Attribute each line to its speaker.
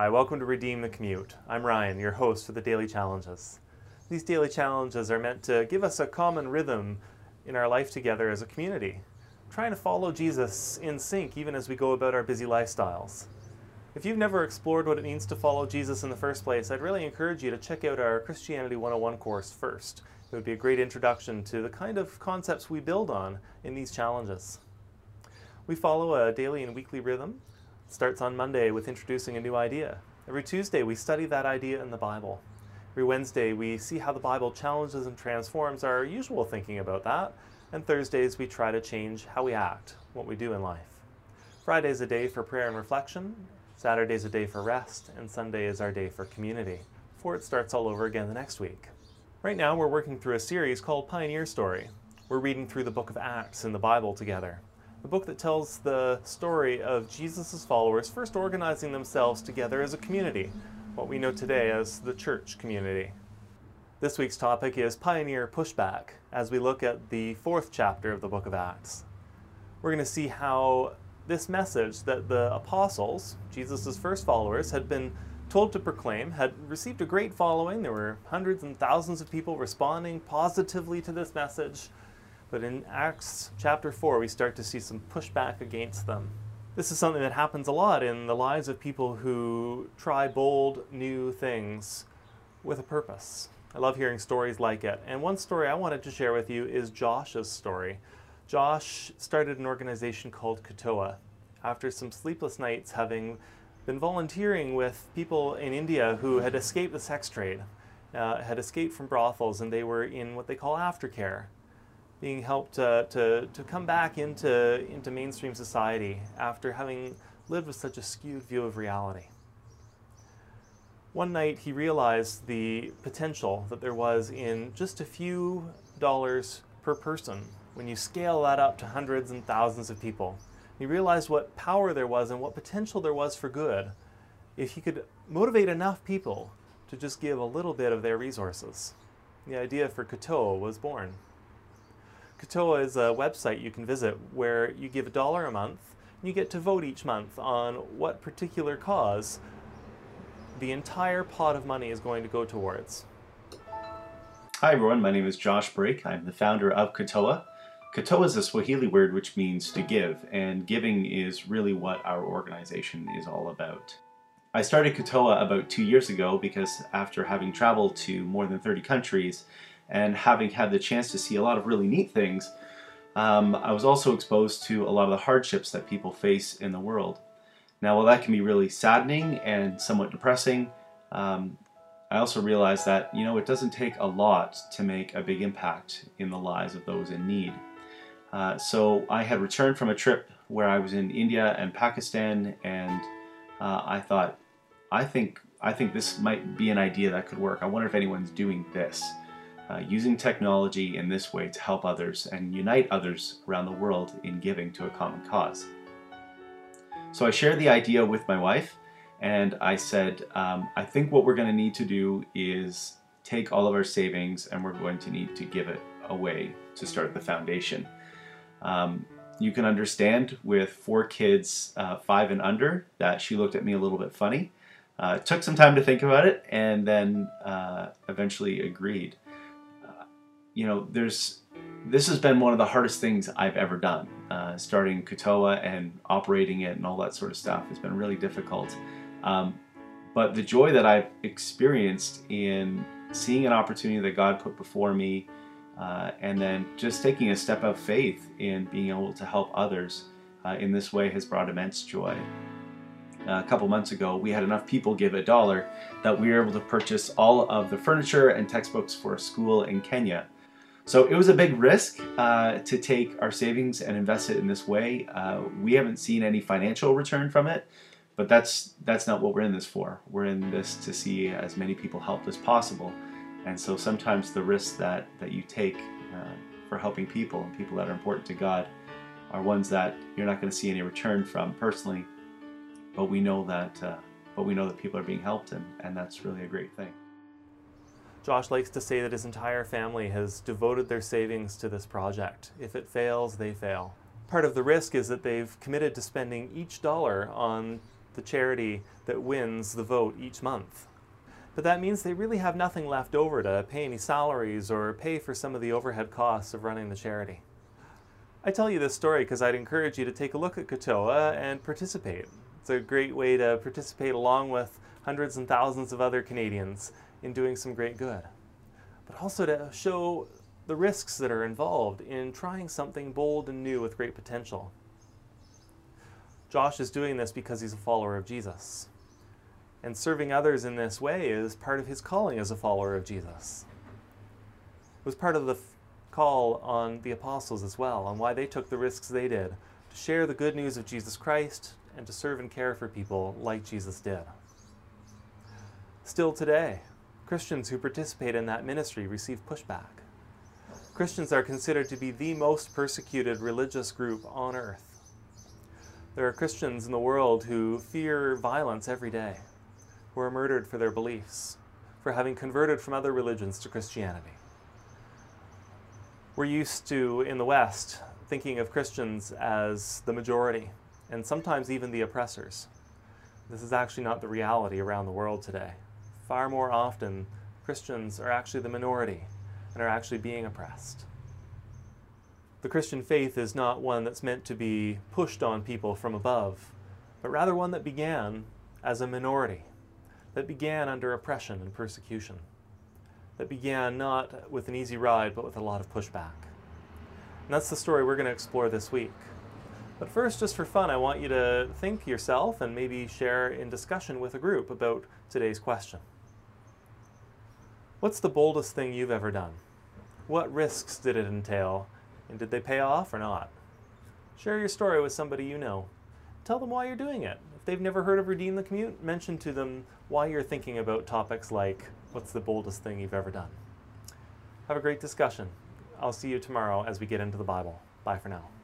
Speaker 1: Hi, welcome to Redeem the Commute. I'm Ryan, your host for the Daily Challenges. These daily challenges are meant to give us a common rhythm in our life together as a community, trying to follow Jesus in sync even as we go about our busy lifestyles. If you've never explored what it means to follow Jesus in the first place, I'd really encourage you to check out our Christianity 101 course first. It would be a great introduction to the kind of concepts we build on in these challenges. We follow a daily and weekly rhythm. It starts on Monday with introducing a new idea. Every Tuesday we study that idea in the Bible. Every Wednesday we see how the Bible challenges and transforms our usual thinking about that. And Thursdays we try to change how we act, what we do in life. Friday is a day for prayer and reflection. Saturday is a day for rest, and Sunday is our day for community, before it starts all over again the next week. Right now we're working through a series called Pioneer Story. We're reading through the book of Acts in the Bible together, the book that tells the story of Jesus' followers first organizing themselves together as a community, what we know today as the church community. This week's topic is Pioneer Pushback, as we look at the 4th chapter of the book of Acts. We're going to see how this message that the apostles, Jesus' first followers, had been told to proclaim had received a great following. There were hundreds and thousands of people responding positively to this message. But in Acts chapter 4, we start to see some pushback against them. This is something that happens a lot in the lives of people who try bold, new things with a purpose. I love hearing stories like it. And one story I wanted to share with you is Josh's story. Josh started an organization called Katoa after some sleepless nights, having been volunteering with people in India who had escaped the sex trade, had escaped from brothels, and they were in what they call aftercare, being helped to come back into mainstream society after having lived with such a skewed view of reality. One night he realized the potential that there was in just a few dollars per person when you scale that up to hundreds and thousands of people. He realized what power there was and what potential there was for good if he could motivate enough people to just give a little bit of their resources. The idea for Katoa was born. Katoa is a website you can visit where you give $1 a month and you get to vote each month on what particular cause the entire pot of money is going to go towards.
Speaker 2: Hi everyone, my name is Josh Brake. I'm the founder of Katoa. Katoa is a Swahili word which means to give, and giving is really what our organization is all about. I started Katoa about 2 years ago because after having traveled to more than 30 countries and having had the chance to see a lot of really neat things, I was also exposed to a lot of the hardships that people face in the world. Now, while that can be really saddening and somewhat depressing, I also realized that, it doesn't take a lot to make a big impact in the lives of those in need. So I had returned from a trip where I was in India and Pakistan, and I thought, I think this might be an idea that could work. I wonder if anyone's doing this, using technology in this way to help others and unite others around the world in giving to a common cause. So I shared the idea with my wife, and I said, I think what we're going to need to do is take all of our savings and we're going to need to give it away to start the foundation. You can understand with 4 kids, 5 and under, that she looked at me a little bit funny. Took some time to think about it and then eventually agreed. This has been one of the hardest things I've ever done. Starting Katoa and operating it and all that sort of stuff has been really difficult. But the joy that I've experienced in seeing an opportunity that God put before me, and then just taking a step of faith in being able to help others in this way has brought immense joy. A couple months ago, we had enough people give $1 that we were able to purchase all of the furniture and textbooks for a school in Kenya. So it was a big risk to take our savings and invest it in this way. We haven't seen any financial return from it, but that's not what we're in this for. We're in this to see as many people helped as possible. And so sometimes the risks that you take for helping people and people that are important to God are ones that you're not going to see any return from personally, but we know that people are being helped, and that's really a great thing.
Speaker 1: Josh likes to say that his entire family has devoted their savings to this project. If it fails, they fail. Part of the risk is that they've committed to spending each dollar on the charity that wins the vote each month. But that means they really have nothing left over to pay any salaries or pay for some of the overhead costs of running the charity. I tell you this story because I'd encourage you to take a look at Katoa and participate. It's a great way to participate along with hundreds and thousands of other Canadians in doing some great good, but also to show the risks that are involved in trying something bold and new with great potential. Josh is doing this because he's a follower of Jesus, and serving others in this way is part of his calling as a follower of Jesus. It was part of the call on the apostles as well, on why they took the risks they did to share the good news of Jesus Christ and to serve and care for people like Jesus did. Still today, Christians who participate in that ministry receive pushback. Christians are considered to be the most persecuted religious group on earth. There are Christians in the world who fear violence every day, who are murdered for their beliefs, for having converted from other religions to Christianity. We're used to, in the West, thinking of Christians as the majority, and sometimes even the oppressors. This is actually not the reality around the world today. Far more often, Christians are actually the minority and are actually being oppressed. The Christian faith is not one that's meant to be pushed on people from above, but rather one that began as a minority, that began under oppression and persecution, that began not with an easy ride, but with a lot of pushback. And that's the story we're going to explore this week. But first, just for fun, I want you to think yourself and maybe share in discussion with a group about today's question. What's the boldest thing you've ever done? What risks did it entail, and did they pay off or not? Share your story with somebody you know. Tell them why you're doing it. If they've never heard of Redeem the Commute, mention to them why you're thinking about topics like, what's the boldest thing you've ever done? Have a great discussion. I'll see you tomorrow as we get into the Bible. Bye for now.